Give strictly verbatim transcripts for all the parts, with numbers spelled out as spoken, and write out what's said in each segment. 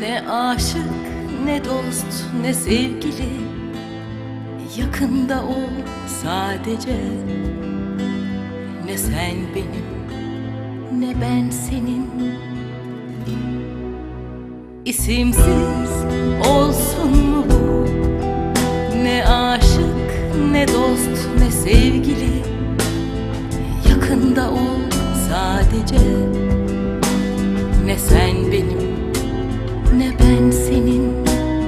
Ne aşık, ne dost, ne sevgili, yakında ol sadece. Ne sen benim, ne ben senin. İsimsiz olsun mu bu? Ne aşık, ne dost, ne sevgili, yakında ol sadece. Ne sen benim, ne ben senin.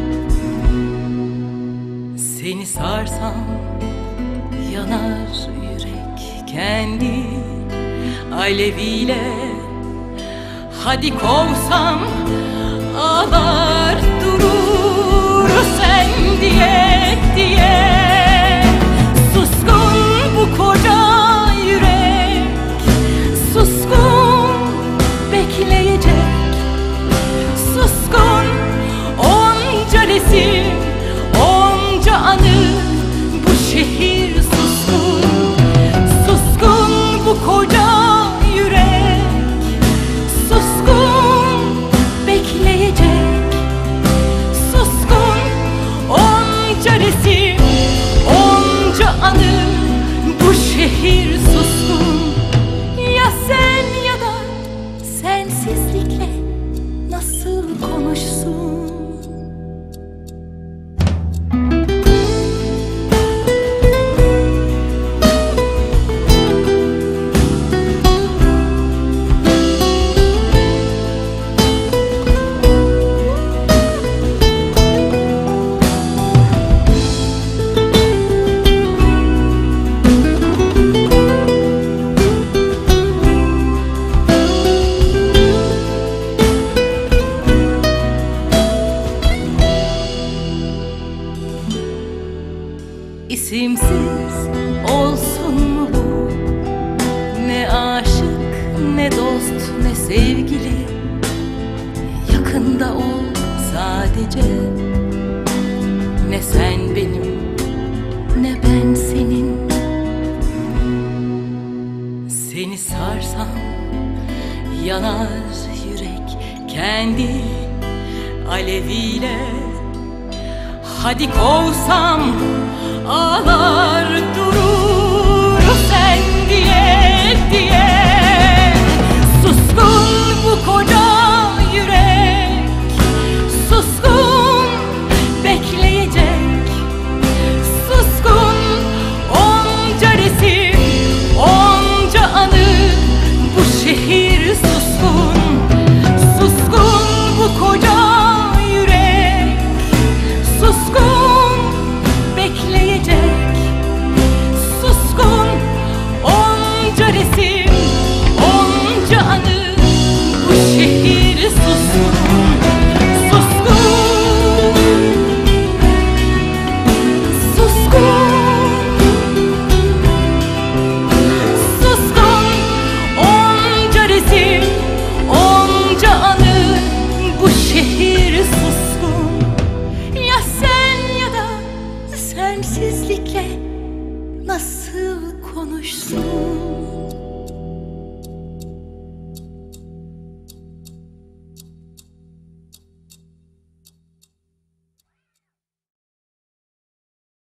Seni sarsam yanar yürek kendi aleviyle. Hadi kovsam ağlar durur sen diye diye. Suskun bu koca yürek, suskun bekleyecek. Suskun onca resim, onca anı, bu şehir suskun. Suskun bu koca yürek, suskun bekleyecek. Suskun onca resim, onca anı, bu şehir suskun. Ya sen ya da sensizlikle nasıl konuşsun? İsimsiz olsun mu bu? Ne aşık, ne dost, ne sevgili, yakında ol sadece. Ne sen benim, ne ben senin. Seni sarsam yanar yürek kendi aleviyle. Hadi kovsam ağlar durur sen diye diye. Suskun bu koca yürek, suskun bekleyecek. Suskun onca resim, onca anı, bu şehir suskun. Suskun bu koca yürek, suskun bekleyecek. Suskun onca resim, onca anı, bu şehir suskun. Suskun, suskun, suskun onca resim, onca anı, bu şehir suskun. Ya sen ya da sensizlik